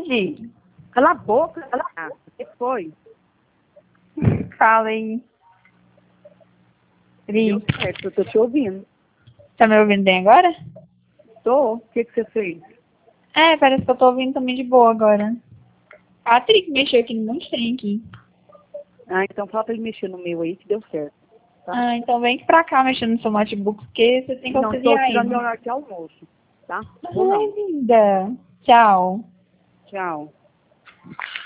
Responde. Cala a boca, cala a boca. O que foi? Fala aí. Deu certo, eu tô te ouvindo. Tá me ouvindo bem agora? Tô. O que você fez? É, parece que eu tô ouvindo também de boa agora. Patrick mexeu aqui no monte de trem aqui. Ah, então fala pra ele mexer no meu aí que deu certo. Tá? Ah, então vem aqui pra cá mexendo no seu notebook, porque você tem que Não, estou auxiliar tirando ele. meu horário de almoço. Tá? Vou Ai, não. linda. Tchau. Tchau.